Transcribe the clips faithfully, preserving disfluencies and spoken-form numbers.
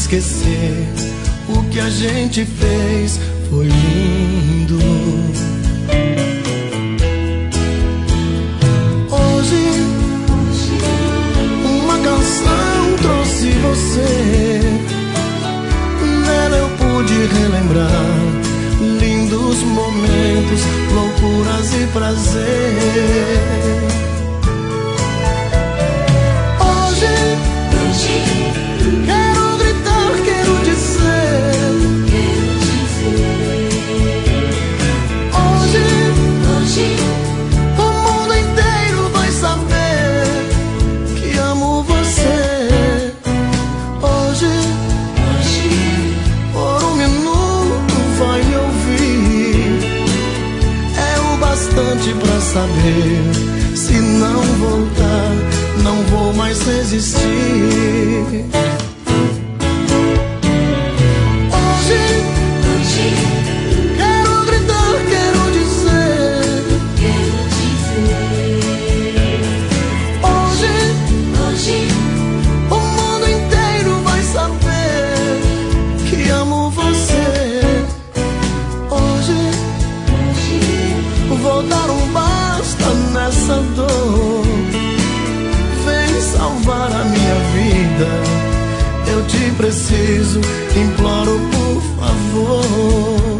esquecer o que a gente fez, foi lindo. Hoje, uma canção trouxe você. Nela eu pude relembrar lindos momentos, loucuras e prazer. Quero gritar, quero dizer, quero dizer. Hoje, hoje, o mundo inteiro vai saber que amo você. Hoje, hoje, por um minuto vai me ouvir. É o bastante pra saber, se não voltar, não vou mais resistir. Hoje, hoje, quero gritar, quero dizer, quero dizer. Hoje, hoje, o mundo inteiro vai saber que amo você. Hoje, hoje, vou dar um basta nessa dor. Salvar a minha vida, eu te preciso, imploro por favor.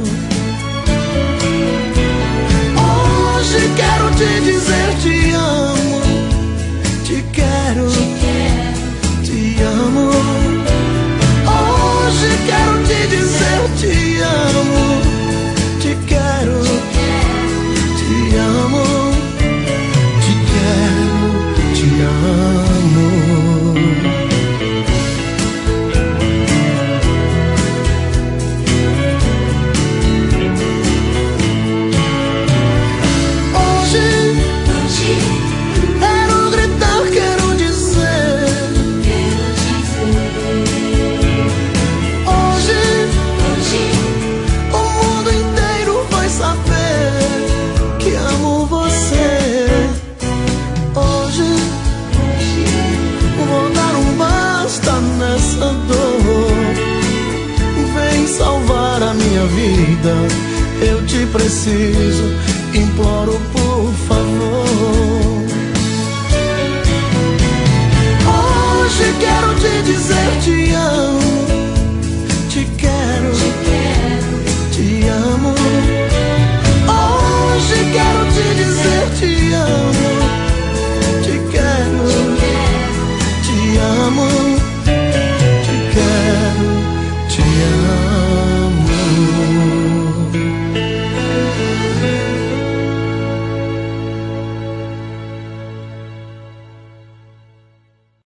Hoje quero te dizer te amo, te quero, te, quero, te amo. Hoje quero te dizer te amo, te quero, te, te amo, te quero, te amo. Salvar a minha vida, eu te preciso, imploro por favor. Hoje quero te dizer te amo, te quero, te, quero, te amo. Hoje quero te dizer te amo.